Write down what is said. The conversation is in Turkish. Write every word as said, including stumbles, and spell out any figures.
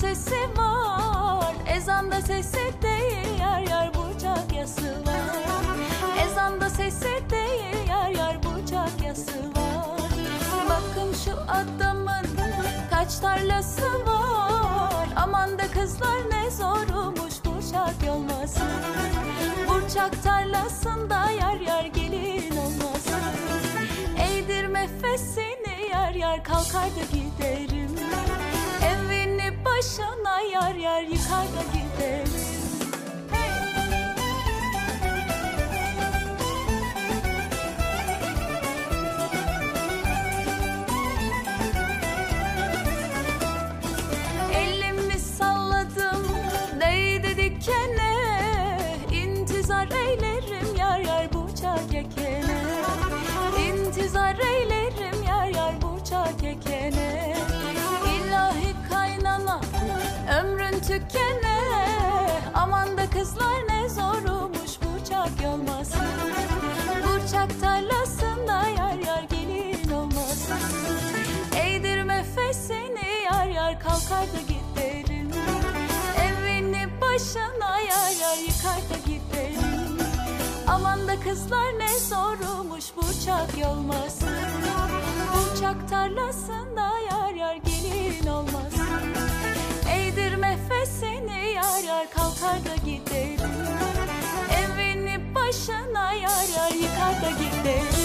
sesi var, ezanda sesi değil, yar yar bucak yası var. Ezanda sesi değil, yar yar bucak yası var. Bakın şu adamın kaç tarlası var, aman da kızlar ne zormuş burçak yolması. Burçak tarlasında yar yar gelin olması. Eğdirme fesini yar yar, kalkar da giderim. Evini başına yar yar, yıkar da giderim. Elimi salladım değdi dikene, intizar eylerim yar yar bucak ekene. İntizar eylerim yar yar bucak ekene. İlahi kaynana ömrün tükene, aman da kızlar ne zormuş burçak yolması. Burçak tarlasında yar yar gelin olması. Eğdirme fesini yar yar, kalkar da giderim. Evini başına yar yar, yıkar da giderim. Aman da kızlar ne zormuş burçak yolması. Burçak tarlasında yar yar gelin olması. Eğdirme fesini yar yar, kalkar da giderim. Evini başına yar yar, yıkar da giderim.